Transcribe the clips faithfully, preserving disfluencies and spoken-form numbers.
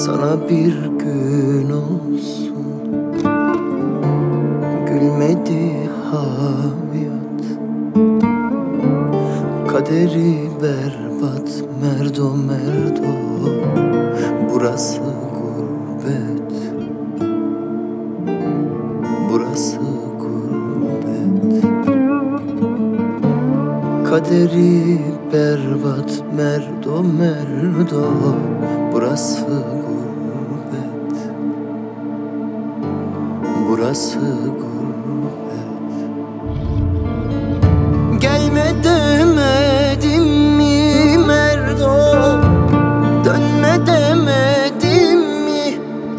sana bir gün olsun gülmedi hayat. Kaderi berbat, merdo merdo, burası gurbet, burası gurbet. Kaderi berbat, merdo merdo, burası gurbet, burası gurbet. Gelme demedim mi merdo, dönme demedim mi?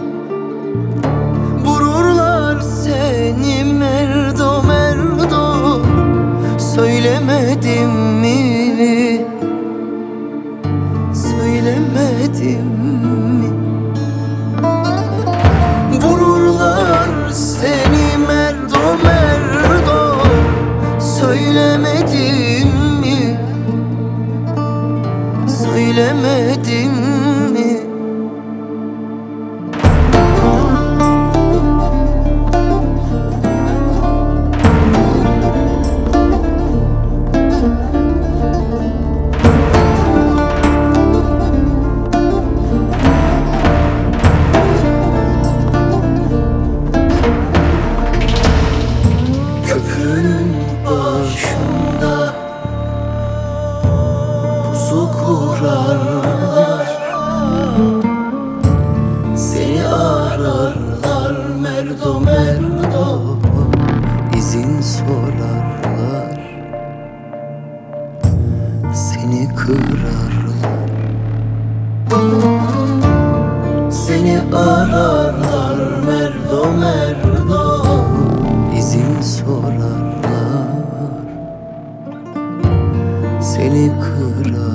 Vururlar seni merdo merdo, söylemedim mi? Söylemedim mi? Vururlar seni merdo merdo, söylemedim mi? Söylemedim mi? Köprünün başında pusu kurarlar, seni ararlar merdo merdo, izin sorarlar, seni kırarlar. Seni ararlar merdo merdo, izin sorarlar, seni kırar.